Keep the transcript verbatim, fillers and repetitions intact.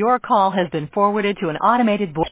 Your call has been forwarded to an automated voice.